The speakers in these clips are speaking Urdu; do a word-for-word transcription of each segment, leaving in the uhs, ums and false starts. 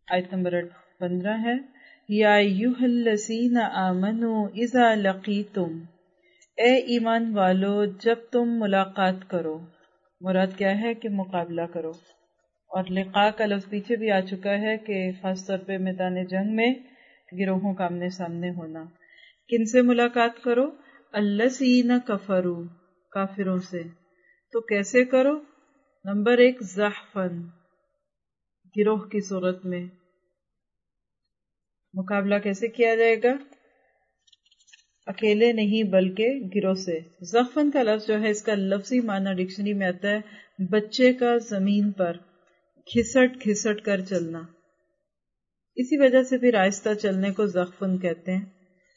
آیت نمبر پندرہ ہے، یا ایھا الذین آمنوا اذا لقیتم، اے ایمان والو جب تم ملاقات کرو، مراد کیا ہے کہ مقابلہ کرو، اور لقاء کا لفظ پیچھے بھی آ چکا ہے کہ خاص طور پہ میدان جنگ میں گروہوں کا آمنے سامنے ہونا۔ کن سے ملاقات کرو؟ الذین کفروا، کافروں سے۔ تو کیسے کرو؟ نمبر ایک، زحفن، گروہ کی صورت میں۔ مقابلہ کیسے کیا جائے گا؟ اکیلے نہیں بلکہ گروہ سے۔ زحفن کا لفظ جو ہے اس کا لفظی معنی ڈکشنری میں آتا ہے بچے کا زمین پر گھسٹ گھسٹ کر چلنا، اسی وجہ سے پھر آہستہ چلنے کو زحفن کہتے ہیں۔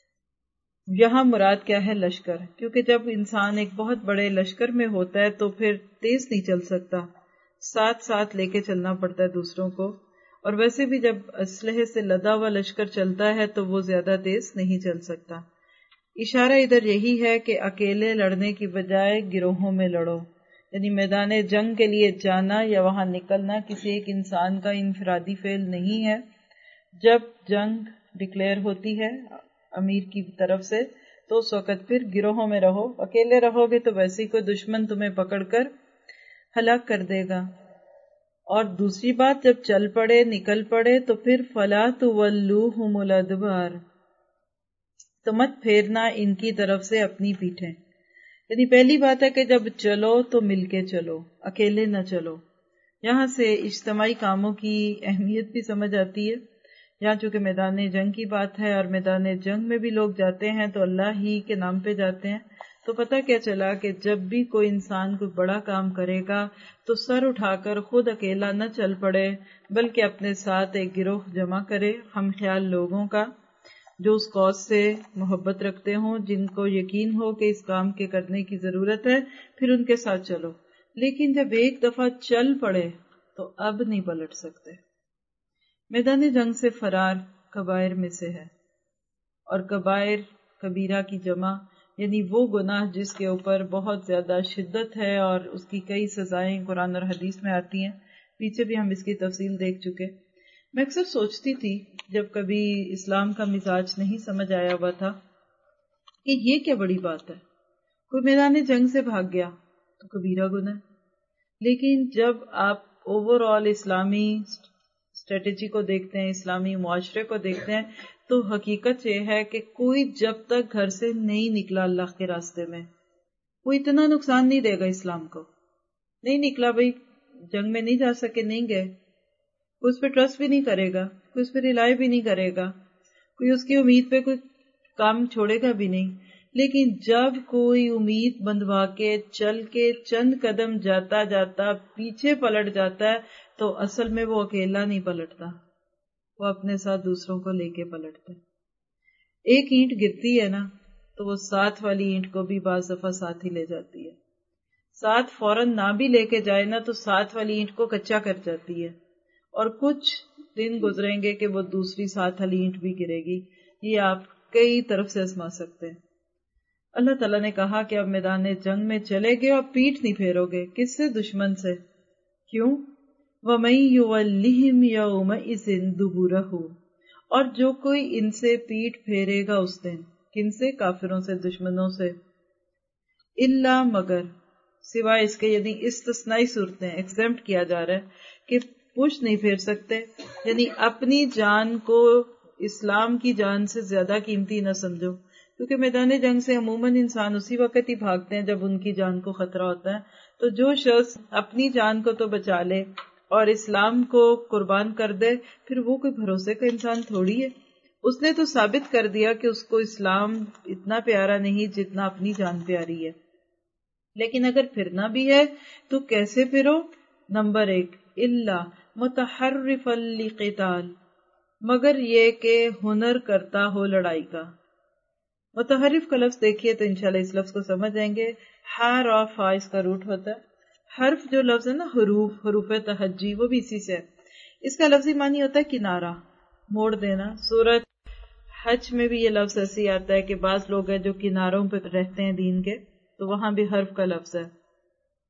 یہاں مراد کیا ہے؟ لشکر، کیونکہ جب انسان ایک بہت بڑے لشکر میں ہوتا ہے تو پھر تیز نہیں چل سکتا، ساتھ ساتھ لے کے چلنا پڑتا ہے دوسروں کو، اور ویسے بھی جب اسلحے سے لدا ہوا لشکر چلتا ہے تو وہ زیادہ تیز نہیں چل سکتا۔ اشارہ ادھر یہی ہے کہ اکیلے لڑنے کی بجائے گروہوں میں لڑو، یعنی میدان جنگ کے لیے جانا یا وہاں نکلنا کسی ایک انسان کا انفرادی فعل نہیں ہے۔ جب جنگ ڈکلیئر ہوتی ہے امیر کی طرف سے تو اس وقت پھر گروہوں میں رہو، اکیلے رہو گے تو ویسے ہی کوئی دشمن تمہیں پکڑ کر ہلاک کر دے گا۔ اور دوسری بات، جب چل پڑے نکل پڑے تو پھر فلا تولوہم الادبار، تو مت پھیرنا ان کی طرف سے اپنی پیٹھیں۔ یعنی پہلی بات ہے کہ جب چلو تو مل کے چلو، اکیلے نہ چلو۔ یہاں سے اجتماعی کاموں کی اہمیت بھی سمجھ آتی ہے۔ یہاں چونکہ میدان جنگ کی بات ہے اور میدان جنگ میں بھی لوگ جاتے ہیں تو اللہ ہی کے نام پہ جاتے ہیں، تو پتہ کیا چلا کہ جب بھی کوئی انسان کوئی بڑا کام کرے گا تو سر اٹھا کر خود اکیلا نہ چل پڑے، بلکہ اپنے ساتھ ایک گروہ جمع کرے ہم خیال لوگوں کا، جو اس کاز سے محبت رکھتے ہوں، جن کو یقین ہو کہ اس کام کے کرنے کی ضرورت ہے، پھر ان کے ساتھ چلو۔ لیکن جب ایک دفعہ چل پڑے تو اب نہیں پلٹ سکتے۔ میدان جنگ سے فرار کبائر میں سے ہے، اور کبائر کبیرہ کی جمع، یعنی وہ گناہ جس کے اوپر بہت زیادہ شدت ہے اور اس کی کئی سزائیں قرآن اور حدیث میں آتی ہیں، پیچھے بھی ہم اس کی تفصیل دیکھ چکے۔ میں اکثر سوچتی تھی جب کبھی اسلام کا مزاج نہیں سمجھ آیا ہوا تھا کہ یہ کیا بڑی بات ہے، کوئی میدان جنگ سے بھاگ گیا تو کبیرہ گناہ، لیکن جب آپ اوور آل اسلامی اسٹریٹجی کو دیکھتے ہیں، اسلامی معاشرے کو دیکھتے ہیں، تو حقیقت یہ ہے کہ کوئی جب تک گھر سے نہیں نکلا اللہ کے راستے میں، وہ اتنا نقصان نہیں دے گا اسلام کو۔ نہیں نکلا بھائی، جنگ میں نہیں جا سکے، نہیں گئے، کوئی اس پہ ٹرسٹ بھی نہیں کرے گا، کوئی اس پہ ریلائی بھی نہیں کرے گا، کوئی اس کی امید پہ کوئی کام چھوڑے گا بھی نہیں۔ لیکن جب کوئی امید بندھوا کے چل کے چند قدم جاتا جاتا پیچھے پلٹ جاتا ہے تو اصل میں وہ اکیلا نہیں پلٹتا، وہ اپنے ساتھ دوسروں کو لے کے پلٹتا ہے۔ ایک اینٹ گرتی ہے نا تو وہ ساتھ والی اینٹ کو بھی بعض دفعہ ساتھ ہی لے جاتی ہے، ساتھ فوراً نہ بھی لے کے جائے نا تو ساتھ والی اینٹ کو کچا کر جاتی ہے، اور کچھ دن گزریں گے کہ وہ دوسری ساتھ والی اینٹ بھی گرے گی۔ یہ آپ کئی طرف سے آزما سکتے ہیں۔ اللہ تعالیٰ نے کہا کہ اب میدان جنگ میں چلے گئے اور پیٹھ نہیں پھیرو گے، کس سے؟ دشمن سے۔ کیوں؟ وَمَن يُوَلِّهِمْ يَوْمَئِذٍ دُبُرَهُ، اور جو کوئی ان سے پیٹھ پھیرے گا اس دن، کن سے؟ کافروں سے، دشمنوں سے۔ الا، مگر، سوائے اس کے، یعنی استثنائی صورتیں، ایکسیمپٹ کیا جا رہا ہے کہ پوچھ نہیں پھیر سکتے، یعنی اپنی جان کو اسلام کی جان سے زیادہ قیمتی نہ سمجھو، کیونکہ میدان جنگ سے عموماً انسان اسی وقت ہی بھاگتے ہیں جب ان کی جان کو خطرہ ہوتا ہے۔ تو جو شخص اپنی جان کو تو بچا لے اور اسلام کو قربان کر دے، پھر وہ کوئی بھروسے کا انسان تھوڑی ہے۔ اس نے تو ثابت کر دیا کہ اس کو اسلام اتنا پیارا نہیں جتنا اپنی جان پیاری ہے۔ لیکن اگر پھرنا بھی ہے تو کیسے پھرو؟ نمبر ایک، الا متحرفا لقتال، مگر یہ کہ ہنر کرتا ہو لڑائی کا۔ متحرف کا لفظ دیکھیے تو انشاءاللہ اس لفظ کو سمجھ جائیں گے۔ ہار آف ہا اس کا روٹ ہوتا ہے۔ حرف جو لفظ ہے نا، حروف، حروف تہجی، وہ بھی اسی سے ہے۔ اس کا لفظی معنی ہوتا ہے کنارہ، موڑ دینا۔ سورۃ حج میں بھی یہ لفظ ایسے ہی آتا ہے کہ بعض لوگ ہیں جو کناروں پہ رہتے ہیں دین کے، تو وہاں بھی حرف کا لفظ ہے۔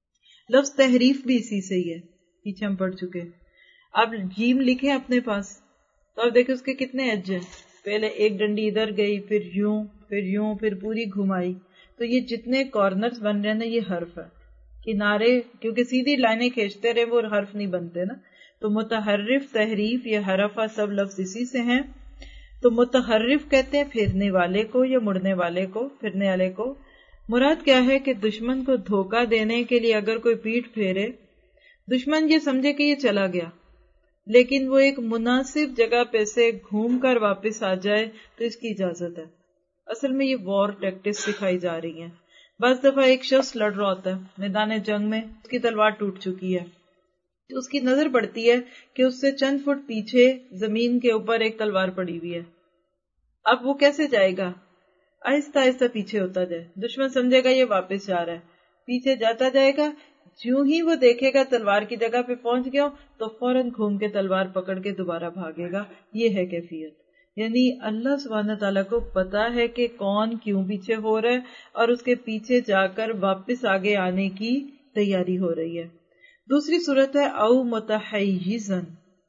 لفظ تحریف بھی اسی سے ہی ہے، پیچھے ہم پڑھ چکے۔ اب جیم لکھیں اپنے پاس، تو آپ دیکھیں اس کے کتنے ایج ہیں، پہلے ایک ڈنڈی ادھر گئی، پھر یوں پھر یوں پھر پوری گھمائی. تو یہ جتنے کارنرز بن رہے ہیں نا یہ حرف ہے. کنارے کیونکہ سیدھی لائنیں کھینچتے رہے وہ حرف نہیں بنتے نا. تو متحرف، تحریف، یہ حرفہ سب لفظ اسی سے ہیں. تو متحرف کہتے ہیں پھرنے والے کو یا مڑنے والے کو، پھرنے والے کو. مراد کیا ہے کہ دشمن کو دھوکہ دینے کے لیے اگر کوئی پیٹھ پھیرے، دشمن یہ سمجھے کہ یہ چلا گیا لیکن وہ ایک مناسب جگہ پہ سے گھوم کر واپس آ جائے تو اس کی اجازت ہے. اصل میں یہ وار ٹیکٹکس سکھائی جا رہی ہیں. بعض دفعہ ایک شخص لڑ رہا ہوتا ہے میدان جنگ میں، اس کی تلوار ٹوٹ چکی ہے، اس کی نظر پڑتی ہے کہ اس سے چند فٹ پیچھے زمین کے اوپر ایک تلوار پڑی ہوئی ہے. اب وہ کیسے جائے گا؟ آہستہ آہستہ پیچھے ہوتا جائے. دشمن سمجھے گا یہ واپس جا رہا ہے، پیچھے جاتا جائے گا. جوں ہی وہ دیکھے گا تلوار کی جگہ پہ پہنچ گیا تو فوراً گھوم کے تلوار پکڑ کے دوبارہ بھاگے گا. یہ ہے کیفیت. یعنی اللہ سبحانہ تعالیٰ کو پتا ہے کہ کون کیوں پیچھے ہو رہا ہے اور اس کے پیچھے جا کر واپس آگے آنے کی تیاری ہو رہی ہے. دوسری صورت ہے او متحیزن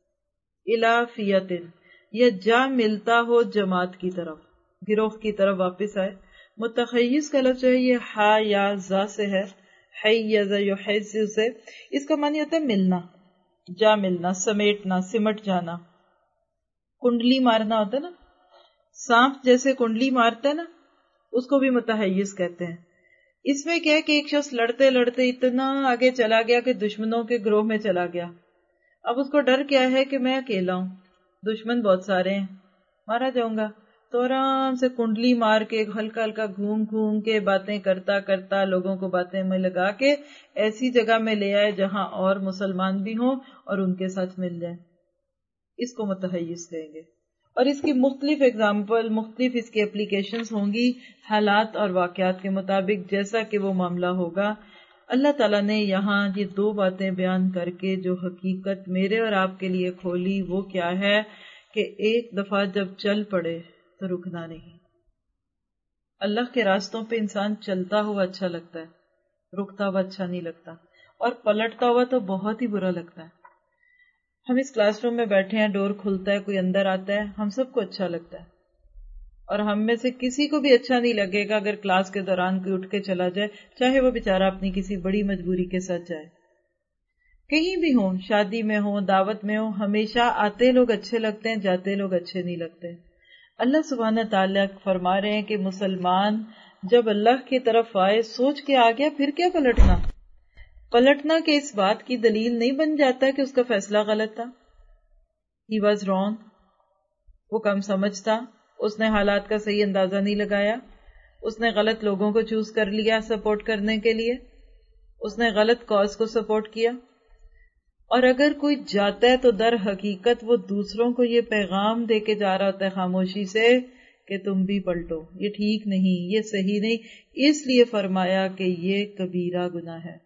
الی فیۃ، یا جا ملتا ہو جماعت کی طرف، گروہ کی طرف واپس آئے. متحیز کا لفظ جو ہے یہ ہا یا زا سے ہے، حیز یحیز سے. اس کا معنی ہوتا ہے ملنا، جا ملنا، سمیٹنا، سمٹ جانا. کنڈلی مارنا ہوتا ہے نا، سانپ جیسے کنڈلی مارتا ہے نا، اس کو بھی متحیز کہتے ہیں. اس میں کیا ہے کہ ایک شخص لڑتے لڑتے اتنا آگے چلا گیا کہ دشمنوں کے گروہ میں چلا گیا. اب اس کو ڈر کیا ہے کہ میں اکیلا ہوں، دشمن بہت سارے ہیں، مارا جاؤں گا. تو آرام سے کنڈلی مار کے ہلکا ہلکا گھوم گھوم کے باتیں کرتا کرتا لوگوں کو باتیں میں لگا کے ایسی جگہ میں لے آئے جہاں اور مسلمان بھی ہوں اور ان کے ساتھ مل جائیں. اس کو متحیز کہیں گے. اور اس کی مختلف اگزامپل، مختلف اس کی اپلیکیشنز ہوں گی حالات اور واقعات کے مطابق جیسا کہ وہ معاملہ ہوگا. اللہ تعالیٰ نے یہاں یہ دو باتیں بیان کر کے جو حقیقت میرے اور آپ کے لیے کھولی وہ کیا ہے کہ ایک دفعہ جب چل پڑے تو رکنا نہیں. اللہ کے راستوں پہ انسان چلتا ہوا اچھا لگتا ہے، رکتا ہوا اچھا نہیں لگتا، اور پلٹتا ہوا تو بہت ہی برا لگتا ہے. ہم اس کلاس روم میں بیٹھے ہیں، ڈور کھلتا ہے، کوئی اندر آتا ہے، ہم سب کو اچھا لگتا ہے، اور ہم میں سے کسی کو بھی اچھا نہیں لگے گا اگر کلاس کے دوران کوئی اٹھ کے چلا جائے، چاہے وہ بیچارہ اپنی کسی بڑی مجبوری کے ساتھ جائے. کہیں بھی ہوں، شادی میں ہوں، دعوت میں ہوں، ہمیشہ آتے لوگ اچھے لگتے ہیں، جاتے لوگ اچھے نہیں لگتے. اللہ سبحانہ تعالیٰ فرما رہے ہیں کہ مسلمان جب اللہ کی طرف آئے، سوچ کے آ گیا، پھر کیا پلٹنا؟ پلٹنا کہ اس بات کی دلیل نہیں بن جاتا کہ اس کا فیصلہ غلط تھا. ہی واز رانگ، وہ کم سمجھ تھا، اس نے حالات کا صحیح اندازہ نہیں لگایا، اس نے غلط لوگوں کو چوز کر لیا سپورٹ کرنے کے لیے، اس نے غلط کاز کو سپورٹ کیا. اور اگر کوئی جاتا ہے تو در حقیقت وہ دوسروں کو یہ پیغام دے کے جا رہا ہوتا ہے خاموشی سے کہ تم بھی پلٹو، یہ ٹھیک نہیں، یہ صحیح نہیں. اس لیے فرمایا کہ یہ کبیرہ گناہ ہے.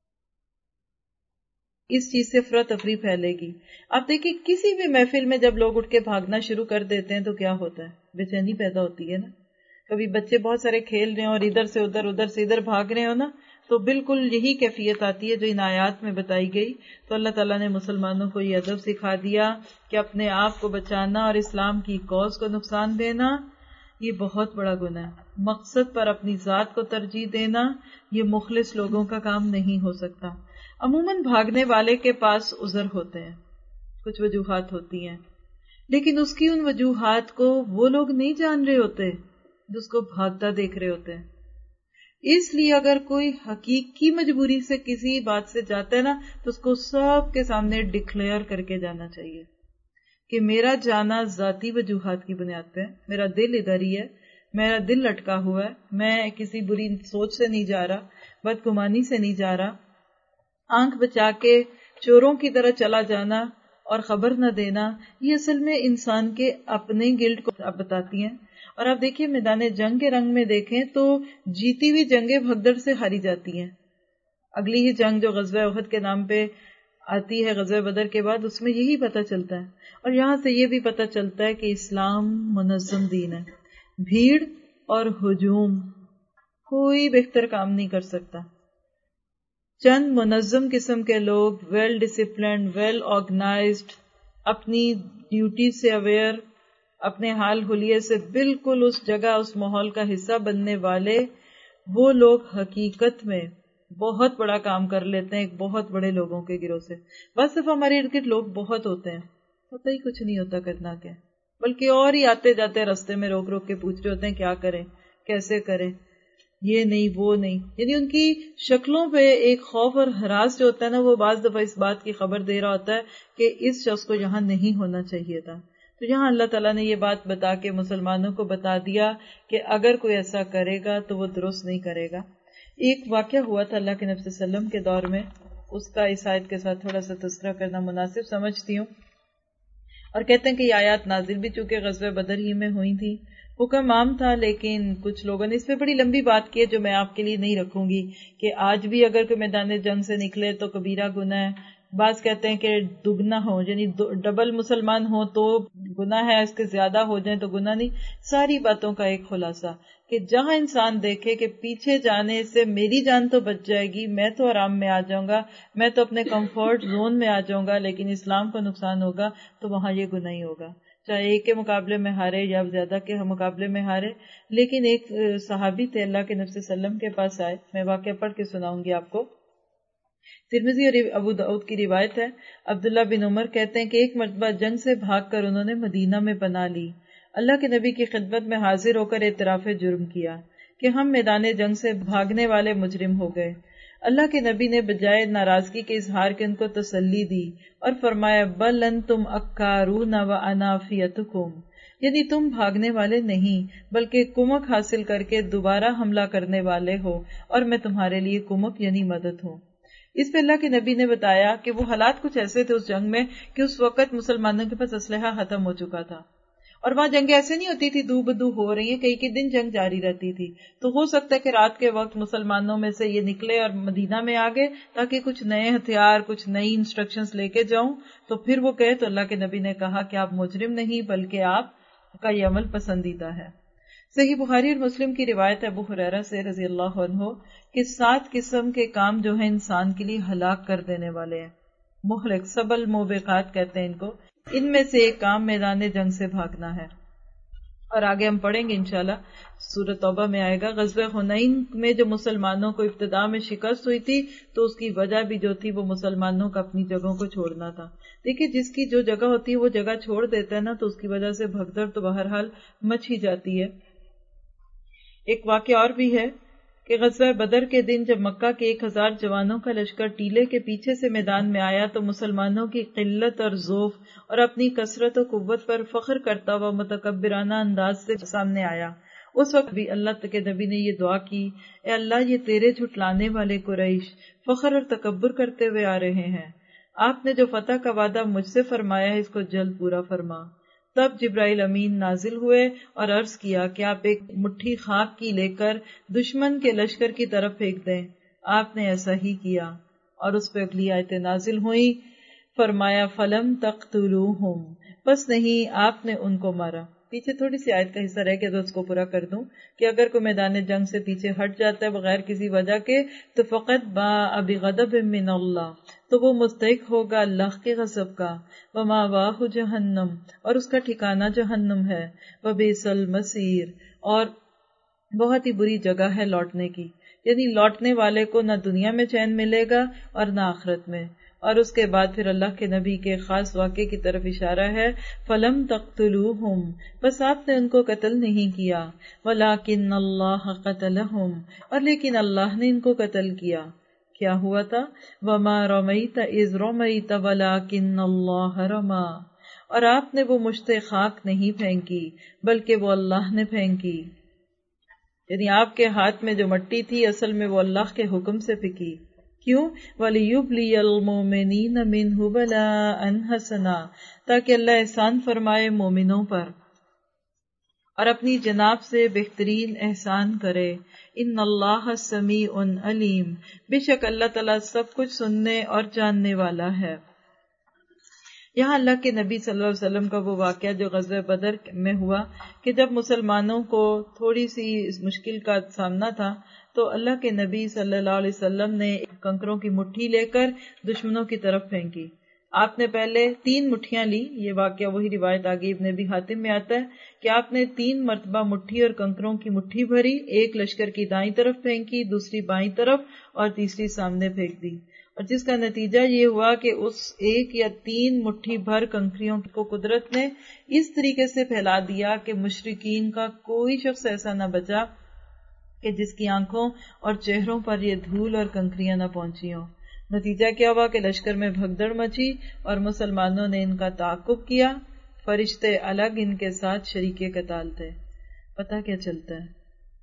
اس چیز سے افراتفری پھیلے گی. آپ دیکھیں کسی بھی محفل میں جب لوگ اٹھ کے بھاگنا شروع کر دیتے ہیں تو کیا ہوتا ہے؟ بے چینی پیدا ہوتی ہے نا. کبھی بچے بہت سارے کھیل رہے ہیں اور ادھر سے ادھر ادھر سے ادھر بھاگ رہے ہو نا، تو بالکل یہی کیفیت آتی ہے جو ان آیات میں بتائی گئی. تو اللہ تعالیٰ نے مسلمانوں کو یہ ادب سکھا دیا کہ اپنے آپ کو بچانا اور اسلام کی کاز کو نقصان دینا یہ بہت بڑا گناہ ہے. مقصد پر اپنی ذات کو ترجیح دینا یہ مخلص لوگوں کا کام نہیں ہو سکتا. عموماً بھاگنے والے کے پاس عذر ہوتے ہیں، کچھ وجوہات ہوتی ہیں، لیکن اس کی ان وجوہات کو وہ لوگ نہیں جان رہے ہوتے جس کو بھاگتا دیکھ رہے ہوتے ہیں. اس لیے اگر کوئی حقیقی مجبوری سے کسی بات سے جاتا ہے نا تو اس کو سب کے سامنے ڈکلیئر کر کے جانا چاہیے کہ میرا جانا ذاتی وجوہات کی بنیاد پہ، میرا دل ادھر ہی ہے، میرا دل لٹکا ہوا ہے، میں کسی بری سوچ سے نہیں جا رہا، بدگمانی سے نہیں جا رہا. آنکھ بچا کے چوروں کی طرح چلا جانا اور خبر نہ دینا یہ اصل میں انسان کے اپنے گلٹ کو بتاتی ہیں. اور آپ دیکھیے میدان جنگ کے رنگ میں دیکھیں تو جیتی ہوئی جنگیں بھگدڑ سے ہاری جاتی ہیں. اگلی ہی جنگ جو غزوہ احد کے نام پہ آتی ہے غزوہ بدر کے بعد، اس میں یہی پتہ چلتا ہے. اور یہاں سے یہ بھی پتہ چلتا ہے کہ اسلام منظم دین ہے. بھیڑ اور ہجوم کوئی بہتر کام نہیں کر سکتا. چند منظم قسم کے لوگ، ویل ڈسپلنڈ، ویل آرگنائزڈ، اپنی ڈیوٹی سے اویئر، اپنے حال حلیے سے بالکل اس جگہ اس ماحول کا حصہ بننے والے وہ لوگ حقیقت میں بہت بڑا کام کر لیتے ہیں ایک بہت بڑے لوگوں کے گروہ سے. بس صرف ہمارے ارد گرد لوگ بہت ہوتے ہیں، پتہ ہی کچھ نہیں ہوتا کرنا کیا، بلکہ اور ہی آتے جاتے راستے میں روک روک کے پوچھ رہے ہوتے ہیں کیا کریں، کیسے کریں، یہ نہیں وہ نہیں. یعنی ان کی شکلوں پہ ایک خوف اور ہراس جو ہوتا ہے نا، وہ بعض دفعہ اس بات کی خبر دے رہا ہوتا ہے کہ اس شخص کو یہاں نہیں ہونا چاہیے تھا. تو یہاں اللہ تعالیٰ نے یہ بات بتا کے مسلمانوں کو بتا دیا کہ اگر کوئی ایسا کرے گا تو وہ درست نہیں کرے گا. ایک واقعہ ہوا تھا اللہ کے نبی صلی اللہ علیہ وسلم کے دور میں، اس کا اس آیت کے ساتھ تھوڑا سا تذکرہ کرنا مناسب سمجھتی ہوں. اور کہتے ہیں کہ یہ آیات نازل بھی چونکہ غزوہ بدر ہی میں ہوئی تھی. حکم عام تھا، لیکن کچھ لوگوں نے اس پہ بڑی لمبی بات کی ہے جو میں آپ کے لیے نہیں رکھوں گی، کہ آج بھی اگر کوئی میدان جنگ سے نکلے تو کبیرہ گناہ ہے. بعض کہتے ہیں کہ دگنا ہو، یعنی ڈبل مسلمان ہو تو گناہ ہے، اس کے زیادہ ہو جائیں تو گناہ نہیں. ساری باتوں کا ایک خلاصہ کہ جہاں انسان دیکھے کہ پیچھے جانے سے میری جان تو بچ جائے گی، میں تو آرام میں آ جاؤں گا، میں تو اپنے کمفرٹ زون میں آ جاؤں گا، لیکن اسلام کو نقصان ہوگا تو وہاں یہ گناہ ہی ہوگا، چاہے ایک کے مقابلے میں ہارے یا زیادہ کے مقابلے میں ہارے. لیکن ایک صحابی تھے اللہ کے نبی صلی اللہ علیہ وسلم کے پاس آئے، میں واقعہ پڑھ کے سناؤں گی آپ کو. ترمذی اور ابو داؤد کی روایت ہے. عبداللہ بن عمر کہتے ہیں کہ ایک مرتبہ جنگ سے بھاگ کر انہوں نے مدینہ میں پناہ لی. اللہ کے نبی کی خدمت میں حاضر ہو کر اعتراف جرم کیا کہ ہم میدان جنگ سے بھاگنے والے مجرم ہو گئے. اللہ کے نبی نے بجائے ناراضگی کے اظہار کے ان کو تسلی دی اور فرمایا بل انتم اکارون وانا فیتکم، یعنی تم بھاگنے والے نہیں بلکہ کمک حاصل کر کے دوبارہ حملہ کرنے والے ہو، اور میں تمہارے لیے کمک یعنی مدد ہوں. اس پہ اللہ کے نبی نے بتایا کہ وہ حالات کچھ ایسے تھے اس جنگ میں کہ اس وقت مسلمانوں کے پاس اسلحہ ختم ہو چکا تھا، اور وہاں جنگیں ایسے نہیں ہوتی تھی دو بدو ہو رہی ہیں، کئی کئی دن جنگ جاری رہتی تھی. تو ہو سکتا ہے کہ رات کے وقت مسلمانوں میں سے یہ نکلے اور مدینہ میں آگے تاکہ کچھ نئے ہتھیار، کچھ نئی انسٹرکشنز لے کے جاؤں. تو پھر وہ کہے تو اللہ کے نبی نے کہا کہ آپ مجرم نہیں بلکہ آپ کا یہ عمل پسندیدہ ہے. صحیح بخاری اور مسلم کی روایت ہے ابو ہریرہ سے رضی اللہ عنہ کہ سات قسم کے کام جو ہیں انسان کے لیے ہلاک کر دینے والے ہیں، مہلک سبل موبقات کہتے ہیں ان کو. ان میں سے ایک کام میدان جنگ سے بھاگنا ہے، اور آگے ہم پڑھیں گے انشاءاللہ سورۃ توبہ میں آئے گا. غزوہ حنین میں جو مسلمانوں کو ابتدا میں شکست ہوئی تھی تو اس کی وجہ بھی جو تھی وہ مسلمانوں کا اپنی جگہوں کو چھوڑنا تھا. دیکھیے جس کی جو جگہ ہوتی ہے وہ جگہ چھوڑ دیتا ہے نا تو اس کی وجہ سے بھگدڑ تو بہرحال مچ ہی جاتی ہے. ایک واقعہ اور بھی ہے کہ غزوہ بدر کے دن جب مکہ کے ایک ہزار جوانوں کا لشکر ٹیلے کے پیچھے سے میدان میں آیا تو مسلمانوں کی قلت اور ذوف اور اپنی کثرت و قوت پر فخر کرتا ہوا متکبرانہ انداز سے سامنے آیا. اس وقت بھی اللہ کے نبی نے یہ دعا کی، اے اللہ یہ تیرے جھٹلانے والے قریش فخر اور تکبر کرتے ہوئے آ رہے ہیں، آپ نے جو فتح کا وعدہ مجھ سے فرمایا ہے اس کو جلد پورا فرما. تب جبرائیل امین نازل ہوئے اور عرض کیا کہ آپ ایک مٹھی خاک کی لے کر دشمن کے لشکر کی طرف پھینک دیں. آپ نے ایسا ہی کیا اور اس پہ اگلی آیتیں نازل ہوئیں. فرمایا فلم تقتلوہم، بس نہیں آپ نے ان کو مارا. پیچھے تھوڑی سی آیت کا حصہ رہ گیا تو اس کو پورا کر دوں کہ اگر کوئی میدان جنگ سے پیچھے ہٹ جاتا ہے بغیر کسی وجہ کے تو فقط باء بغضب من اللہ، تو وہ مستحق ہوگا اللہ کے غضب کا. ومأواہ جہنم، اور اس کا ٹھکانہ جہنم ہے. وبئس المصیر، اور بہت ہی بری جگہ ہے لوٹنے کی، یعنی لوٹنے والے کو نہ دنیا میں چین ملے گا اور نہ آخرت میں. اور اس کے بعد پھر اللہ کے نبی کے خاص واقعے کی طرف اشارہ ہے، فلم تقتلوہم، بس آپ نے ان کو قتل نہیں کیا، ولکن اللہ قتلہم، اور لیکن اللہ نے ان کو قتل کیا. کیا ہوا تھا؟ وما رمیت اذ رمیت ولکن اللہ رما، اور آپ نے وہ مشت خاک نہیں پھینکی بلکہ وہ اللہ نے پھینکی. یعنی آپ کے ہاتھ میں جو مٹی تھی اصل میں وہ اللہ کے حکم سے پھینکی. کیوں؟ وَلِيُبْلِيَ الْمُؤْمِنِينَ مِنْهُ بَلَاءً حَسَنًا، تاکہ اللہ احسان فرمائے مومنوں پر اور اپنی جناب سے بہترین احسان کرے. ان اللہ سمیع علیم، بے شک اللہ تعالیٰ سب کچھ سننے اور جاننے والا ہے. یہاں اللہ کے نبی صلی اللہ علیہ وسلم کا وہ واقعہ جو غزوہ بدر میں ہوا کہ جب مسلمانوں کو تھوڑی سی اس مشکل کا سامنا تھا تو اللہ کے نبی صلی اللہ علیہ وسلم نے کنکروں کی مٹھی لے کر دشمنوں کی طرف پھینکی. آپ نے پہلے تین مٹھیاں لی. یہ واقعہ وہی روایت آگے ابن ابی حاتم میں آتا ہے کہ آپ نے تین مرتبہ مٹھی اور کنکروں کی مٹھی بھری, ایک لشکر کی دائیں طرف پھینکی, دوسری بائیں طرف اور تیسری سامنے پھینک دی, اور جس کا نتیجہ یہ ہوا کہ اس ایک یا تین مٹھی بھر کنکریوں کو قدرت نے اس طریقے سے پھیلا دیا کہ مشرکین کا کوئی شخص ایسا نہ بچا کہ جس کی آنکھوں اور چہروں پر یہ دھول اور کنکریاں نہ پہنچی ہوں. نتیجہ کیا ہوا کہ لشکر میں بھگدڑ مچی اور مسلمانوں نے ان کا تعاقب کیا. فرشتے الگ ان کے ساتھ شریک قتال تھے. پتہ کیا چلتا ہے؟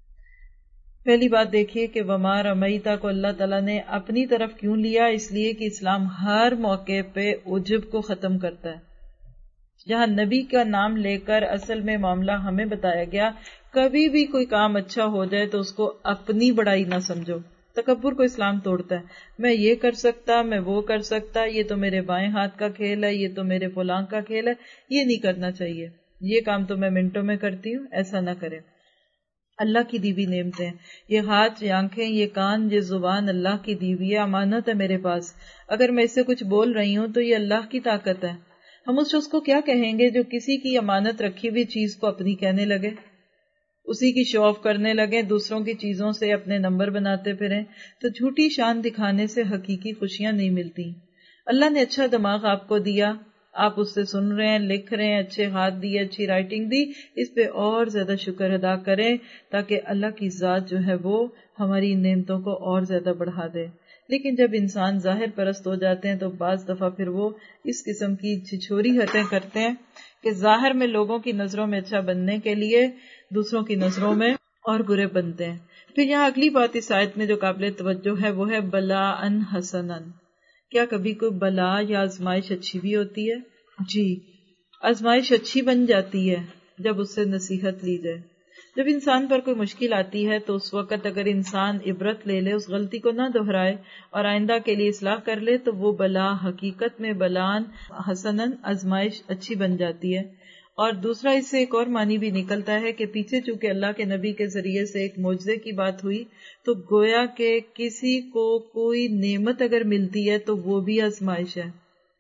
پہلی بات دیکھیے کہ وما رمیتا کو اللہ تعالیٰ نے اپنی طرف کیوں لیا؟ اس لیے کہ اسلام ہر موقع پہ عجب کو ختم کرتا ہے. جہاں نبی کا نام لے کر اصل میں معاملہ ہمیں بتایا گیا, کبھی بھی کوئی کام اچھا ہو جائے تو اس کو اپنی بڑائی نہ سمجھو. تکبر کو اسلام توڑتا ہے. میں یہ کر سکتا, میں وہ کر سکتا, یہ تو میرے بائیں ہاتھ کا کھیل ہے, یہ تو میرے فلاں کا کھیل ہے. یہ نہیں کرنا چاہیے. یہ کام تو میں منٹوں میں کرتی ہوں, ایسا نہ کریں. اللہ کی دی ہوئی نعمتیں, یہ ہاتھ, یہ آنکھیں, یہ کان, یہ زبان اللہ کی دی ہوئی ہے, امانت ہے میرے پاس. اگر میں اس سے کچھ بول رہی ہوں تو یہ اللہ کی طاقت ہے. ہم اس شخص کو کیا کہیں گے جو کسی کی امانت رکھی ہوئی چیز کو اپنی کہنے لگے, اسی کی شو آف کرنے لگے, دوسروں کی چیزوں سے اپنے نمبر بناتے پھریں؟ تو جھوٹی شان دکھانے سے حقیقی خوشیاں نہیں ملتی. اللہ نے اچھا دماغ آپ کو دیا, آپ اس سے سن رہے ہیں, لکھ رہے ہیں, اچھے ہاتھ دیے, اچھی رائٹنگ دی, اس پہ اور زیادہ شکر ادا کریں تاکہ اللہ کی ذات جو ہے وہ ہماری نعمتوں کو اور زیادہ بڑھا دے. لیکن جب انسان ظاہر پرست ہو جاتے ہیں تو بعض دفعہ پھر وہ اس قسم کی چھچوری حرکتیں کرتے ہیں کہ ظاہر میں لوگوں کی نظروں میں اچھا بننے کے لیے دوسروں کی نظروں میں اور برے بنتے ہیں. پھر یہاں اگلی بات اس آیت میں جو قابل توجہ ہے وہ ہے بلا ان حسنن. کیا کبھی کوئی بلا یا آزمائش اچھی بھی ہوتی ہے؟ جی, آزمائش اچھی بن جاتی ہے جب اس سے نصیحت لی جائے. جب انسان پر کوئی مشکل آتی ہے تو اس وقت اگر انسان عبرت لے لے, اس غلطی کو نہ دہرائے اور آئندہ کے لیے اصلاح کر لے, تو وہ بلا حقیقت میں بلان حسنن, آزمائش اچھی بن جاتی ہے. اور دوسرا اس سے ایک اور معنی بھی نکلتا ہے کہ پیچھے چونکہ اللہ کے نبی کے ذریعے سے ایک معجزے کی بات ہوئی, تو گویا کہ کسی کو کوئی نعمت اگر ملتی ہے تو وہ بھی آزمائش ہے.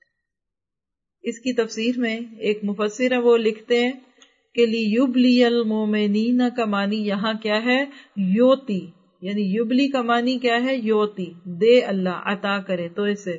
اس کی تفسیر میں ایک مفسر ہے, وہ لکھتے ہیں کہ لیبلی المومنین کا معنی یہاں کیا ہے؟ یوتی. یعنی یبلی کا معنی کیا ہے؟ یوتی, دے اللہ, عطا کرے. تو اسے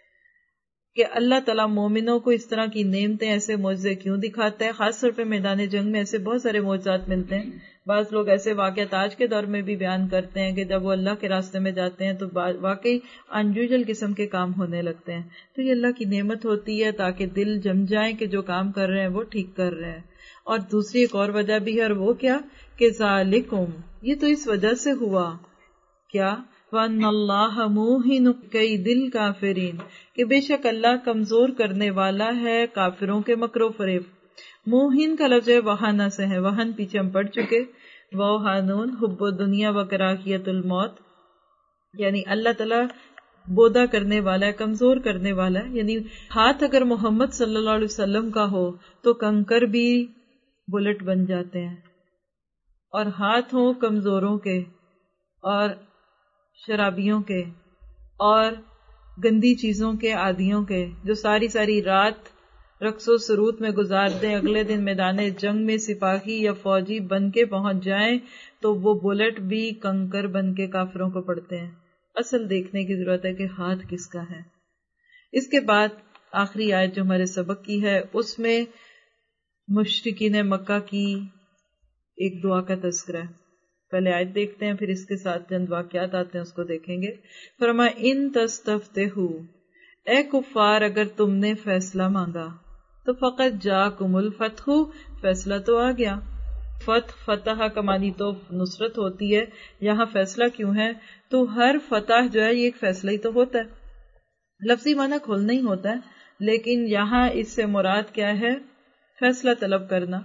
کہ اللہ تعالیٰ مومنوں کو اس طرح کی نعمتیں, ایسے معجزے کیوں دکھاتا ہے؟ خاص طور پہ میدان جنگ میں ایسے بہت سارے معجزات ملتے ہیں. بعض لوگ ایسے واقعات آج کے دور میں بھی بیان کرتے ہیں کہ جب وہ اللہ کے راستے میں جاتے ہیں تو واقعی انیوژل قسم کے کام ہونے لگتے ہیں. تو یہ اللہ کی نعمت ہوتی ہے تاکہ دل جم جائیں کہ جو کام کر رہے ہیں وہ ٹھیک کر رہے ہیں. اور دوسری ایک اور وجہ بھی ہے, اور وہ کیا کہ ذالکم, یہ تو اس وجہ سے ہوا کیا وَأَنَّ اللَّهَ مُوهِنُ كَيْدِ الْكَافِرِينَ, کہ بے شک اللہ کمزور کرنے والا ہے کافروں کے مکر و فریب. موہن کا لفظ وہانہ سے ہے, وہن پیچھے ہم پڑھ چکے. وَوْحَانُونَ حُبُّ الدُّنْيَا وَكَرَاهِيَةُ الْمَوْتِ, یعنی اللہ تعالیٰ بودا کرنے والا ہے, کمزور کرنے والا ہے. یعنی ہاتھ اگر محمد صلی اللہ علیہ وسلم کا ہو تو کنکر بھی بلٹ بن جاتے ہیں, اور ہاتھ ہوں کمزوروں کے اور شرابیوں کے اور گندی چیزوں کے عادیوں کے, جو ساری ساری رات رقص و سرود میں گزار دیں, اگلے دن میدان جنگ میں سپاہی یا فوجی بن کے پہنچ جائیں تو وہ بلٹ بھی کنکر بن کے کافروں کو پڑتے ہیں. اصل دیکھنے کی ضرورت ہے کہ ہاتھ کس کا ہے. اس کے بعد آخری آیت جو ہمارے سبق کی ہے, اس میں مشرکین مکہ کی ایک دعا کا تذکرہ ہے. پہلے آیت دیکھتے ہیں, پھر اس کے ساتھ چند واقعات آتے ہیں, اس کو دیکھیں گے. فرمایا ان تستفتحوا, اے کفار اگر تم نے فیصلہ مانگا, تو فقط جاکم الفتح, فیصلہ تو آ گیا. فتح فتح کا معنی تو نصرت ہوتی ہے, یہاں فیصلہ کیوں ہے؟ تو ہر فتح جو ہے یہ ایک فیصلہ ہی تو ہوتا ہے. لفظی معنی کھولنا ہی ہوتا ہے, لیکن یہاں اس سے مراد کیا ہے؟ فیصلہ طلب کرنا.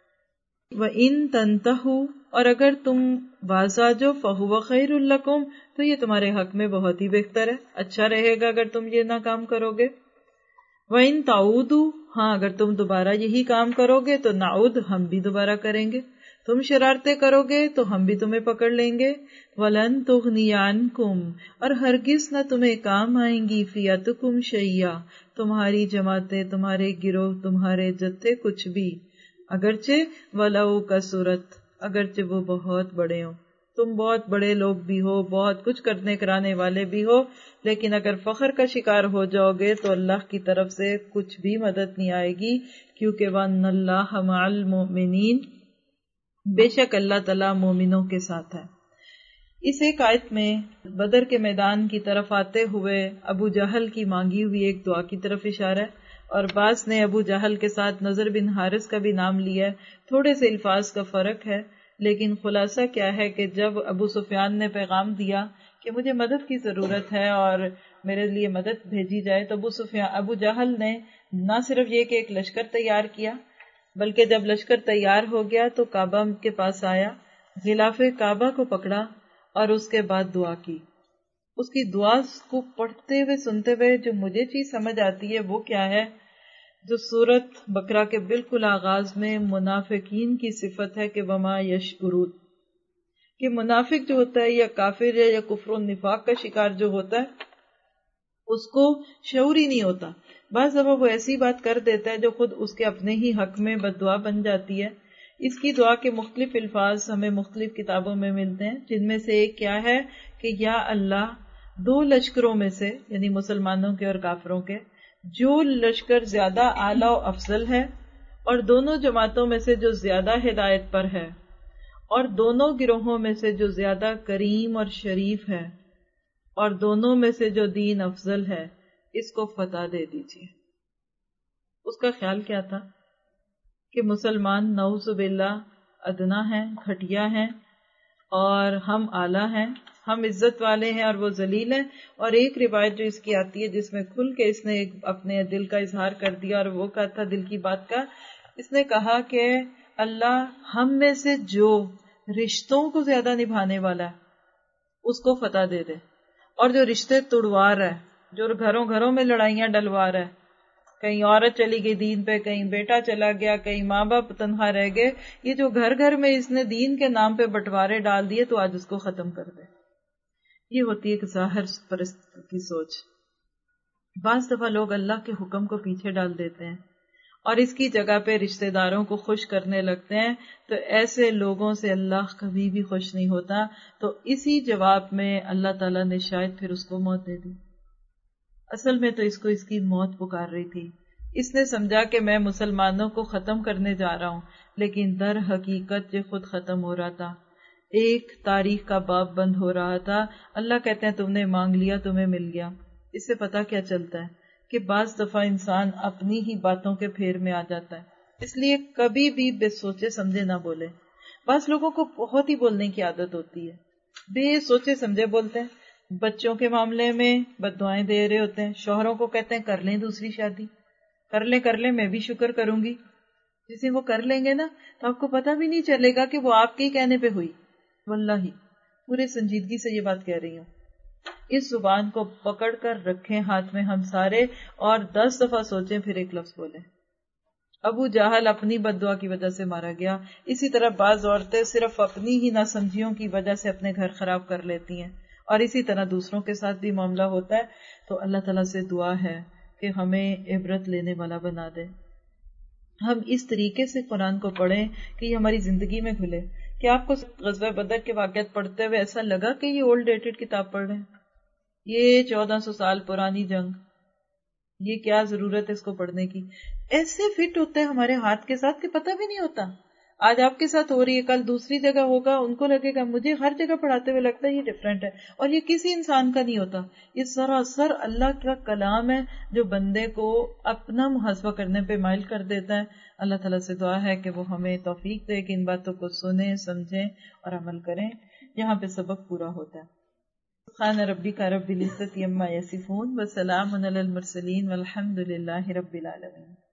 وَإِن تَنْتَهُوا, اور اگر تم باز آ جاؤ, فَهُوَ خَيْرٌ لَكُمْ, تو یہ تمہارے حق میں بہت ہی بہتر ہے, اچھا رہے گا اگر تم یہ نہ کام کرو گے. وَإِن تَعُودُوا, ہاں اگر تم دوبارہ یہی کام کرو گے تو نعود, ہم بھی دوبارہ کریں گے. تم شرارتیں کرو گے تو ہم بھی تمہیں پکڑ لیں گے. وَلَن تُغْنِيَ عَنْكُمْ اور ہرگز نہ تمہیں کام آئیں گی فِیَتُکُمْ شَیْئًا تمہاری جماعتیں، تمہارے گروہ، تمہارے جتھے کچھ بھی، اگرچہ وَلَوْ کَثُرَتْ اگرچہ وہ بہت بڑے ہوں. تم بہت بڑے لوگ بھی ہو، بہت کچھ کرنے کرانے والے بھی ہو، لیکن اگر فخر کا شکار ہو جاؤ گے تو اللہ کی طرف سے کچھ بھی مدد نہیں آئے گی، کیونکہ وَأَنَّ اللَّهَ مَعَ الْمُؤْمِنِينَ بے شک اللہ تعالیٰ مومنوں کے ساتھ ہے. اس ایک آیت میں بدر کے میدان کی طرف آتے ہوئے ابو جہل کی مانگی ہوئی ایک دعا کی طرف اشارہ ہے، اور بعض نے ابو جہل کے ساتھ نضر بن حارث کا بھی نام لیا ہے. تھوڑے سے الفاظ کا فرق ہے، لیکن خلاصہ کیا ہے کہ جب ابو سفیان نے پیغام دیا کہ مجھے مدد کی ضرورت ہے اور میرے لیے مدد بھیجی جائے، تو ابو سفیان ابو جہل نے نہ صرف یہ کہ ایک لشکر تیار کیا، بلکہ جب لشکر تیار ہو گیا تو کعبہ کے پاس آیا، غلاف کعبہ کو پکڑا اور اس کے بعد دعا کی. اس کی دعا کو پڑھتے ہوئے سنتے ہوئے جو مجھے چیز سمجھ آتی ہے وہ کیا ہے، جو سورت بقرہ کے بالکل آغاز میں منافقین کی صفت ہے کہ وما یشعرون، کہ منافق جو ہوتا ہے یا کافر ہے یا کفر و نفاق کا شکار جو ہوتا ہے اس کو شعور ہی نہیں ہوتا. بعض دفعہ وہ ایسی بات کر دیتا ہے جو خود اس کے اپنے ہی حق میں بد دعا بن جاتی ہے. اس کی دعا کے مختلف الفاظ ہمیں مختلف کتابوں میں ملتے ہیں، جن میں سے ایک کیا ہے کہ یا اللہ دو لشکروں میں سے، یعنی مسلمانوں کے اور کافروں کے، جو لشکر زیادہ اعلیٰ و افضل ہے اور دونوں جماعتوں میں سے جو زیادہ ہدایت پر ہے اور دونوں گروہوں میں سے جو زیادہ کریم اور شریف ہے اور دونوں میں سے جو دین افضل ہے، اس کو فتح دے دیجیے. اس کا خیال کیا تھا کہ مسلمان نعوذ باللہ ادنا ہیں، گھٹیا ہیں، اور ہم اعلیٰ ہیں، ہم عزت والے ہیں اور وہ ذلیل ہیں. اور ایک روایت جو اس کی آتی ہے جس میں کھل کے اس نے اپنے دل کا اظہار کر دیا، اور وہ کہا تھا دل کی بات کا، اس نے کہا کہ اللہ ہم میں سے جو رشتوں کو زیادہ نبھانے والا ہے اس کو فتح دے دے، اور جو رشتے توڑوا رہا ہے، جو گھروں گھروں میں لڑائیاں ڈلوا رہا ہے، کہیں عورت چلی گئی دین پہ، کہیں بیٹا چلا گیا، کہیں ماں باپ تنہا رہ گئے، یہ جو گھر گھر میں اس نے دین کے نام پہ بٹوارے ڈال دیے، تو آج اس کو ختم کر دے. یہ ہوتی ہے ایک ظاہر پرست کی سوچ. بعض دفعہ لوگ اللہ کے حکم کو پیچھے ڈال دیتے ہیں اور اس کی جگہ پہ رشتہ داروں کو خوش کرنے لگتے ہیں، تو ایسے لوگوں سے اللہ کبھی بھی خوش نہیں ہوتا. تو اسی جواب میں اللہ تعالیٰ نے شاید پھر اس کو موت دے دی. اصل میں تو اس کو اس کی موت پکار رہی تھی. اس نے سمجھا کہ میں مسلمانوں کو ختم کرنے جا رہا ہوں، لیکن در حقیقت یہ خود ختم ہو رہا تھا. ایک تاریخ کا باب بند ہو رہا تھا. اللہ کہتے ہیں تم نے مانگ لیا، تمہیں مل گیا. اس سے پتہ کیا چلتا ہے کہ بعض دفعہ انسان اپنی ہی باتوں کے پھیر میں آ جاتا ہے. اس لیے کبھی بھی بے سوچے سمجھے نہ بولے. بعض لوگوں کو بہت ہی بولنے کی عادت ہوتی ہے، بے سوچے سمجھے بولتے ہیں. بچوں کے معاملے میں بد دعائیں دے رہے ہوتے ہیں، شوہروں کو کہتے ہیں کر لیں دوسری شادی، کر لیں کر لیں میں بھی شکر کروں گی. جسے وہ کر لیں گے نا تو آپ کو پتہ بھی نہیں چلے گا کہ وہ آپ کے ہی کہنے پہ ہوئی. واللہ پورے سنجیدگی سے یہ بات کہہ رہی ہوں. اس زبان کو پکڑ کر رکھیں ہاتھ میں ہم سارے، اور دس دفعہ سوچیں پھر ایک لفظ بولیں. ابو جہل اپنی بد دعا کی وجہ سے مارا گیا. اسی طرح بعض عورتیں صرف اپنی ہی ناسمجھیوں کی وجہ سے اپنے گھر خراب کر لیتی ہیں، اور اسی طرح دوسروں کے ساتھ بھی معاملہ ہوتا ہے. تو اللہ تعالیٰ سے دعا ہے کہ ہمیں عبرت لینے والا بنا دے. ہم اس طریقے سے قرآن کو پڑھیں کہ یہ ہماری زندگی میں گھلے. کہ آپ کو غزوہ بدر کے واقعات پڑھتے ہوئے ایسا لگا کہ یہ اولڈ ڈیٹڈ کتاب پڑھ رہے ہیں؟ یہ چودہ سو سال پرانی جنگ، یہ کیا ضرورت ہے اس کو پڑھنے کی؟ ایسے فٹ ہوتے ہیں ہمارے ہاتھ کے ساتھ کہ پتہ بھی نہیں ہوتا. آج آپ کے ساتھ ہو رہی ہے، کل دوسری جگہ ہوگا، ان کو لگے گا. مجھے ہر جگہ پڑھاتے ہوئے لگتا ہے یہ ڈفرینٹ ہے، اور یہ کسی انسان کا نہیں ہوتا. یہ سراسر اللہ کا کلام ہے جو بندے کو اپنا محاسبہ کرنے پہ مائل کر دیتا ہے. اللہ تعالیٰ سے دعا ہے کہ وہ ہمیں توفیق دے کہ ان باتوں کو سنیں، سمجھیں اور عمل کریں. یہاں پہ سبق پورا ہوتا ہے. سبحان ربک رب العزۃ عما یصفون وسلام علی المرسلین والحمد للہ رب العالمین.